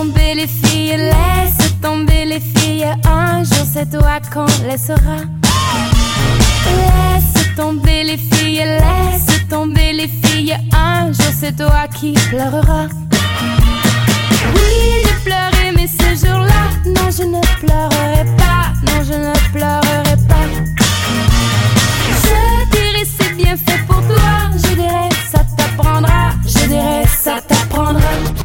tomber les filles, laisse tomber les filles. Un jour c'est toi qu'on laissera. Laisse tomber les filles, laisse tomber les filles. Un jour c'est toi qui pleureras. Oui, j'ai pleuré, mais ce jour-là, non, je ne pleurerai pas. Non, je ne pleurerai pas. Je dirais c'est bien fait pour toi. Je dirais ça t'apprendra. Je dirais ça t'apprendra.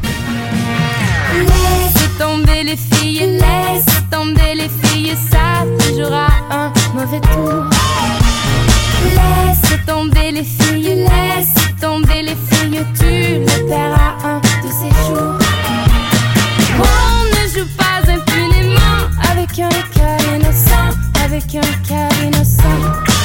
Laisse tomber les filles, laisse tomber les filles. Ça te jouera un mauvais tour. Laisse tomber les filles, laisse tomber les filles. Tu le paieras un de ces jours. On ne joue pas impunément avec un cœur innocent, avec un cœur innocent.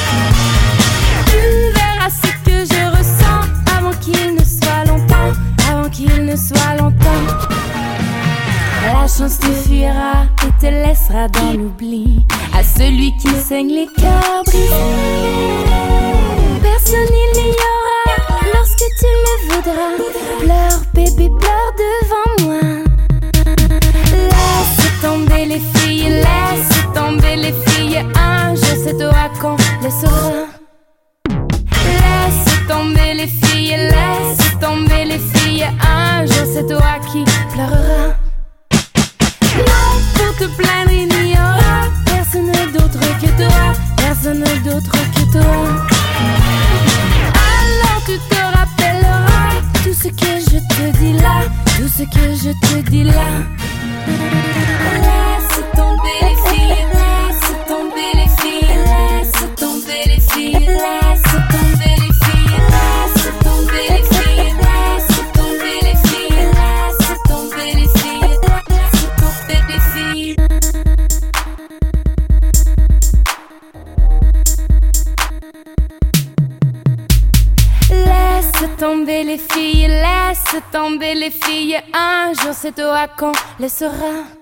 Tu verras ce que je ressens avant qu'il ne soit longtemps, avant qu'il ne soit longtemps. La chance te fuira et te laissera dans l'oubli. À celui qui saigne les cœurs brisés, personne il n'y aura lorsque tu le voudras. Pleure bébé, pleure devant moi. Laisse tomber les filles, laisse tomber les filles. Un jour c'est toi qu'on laissera. Laisse tomber les filles, laisse tomber les filles. Un jour c'est toi qui pleureras. Non, pour te plaindre il n'y aura personne d'autre que toi, personne d'autre que toi. Alors tu te rappelleras tout ce que je te dis là, tout ce que je te dis là. Laisse tomber les filles, laisse tomber les filles, laisse tomber les filles, laisse tomber les filles, laisse tomber les filles, laisse tomber les filles, laisse tomber les filles, laisse tomber les filles. Laisse tomber les filles, laisse tomber les filles. Un jour c'est toi qu'on laissera.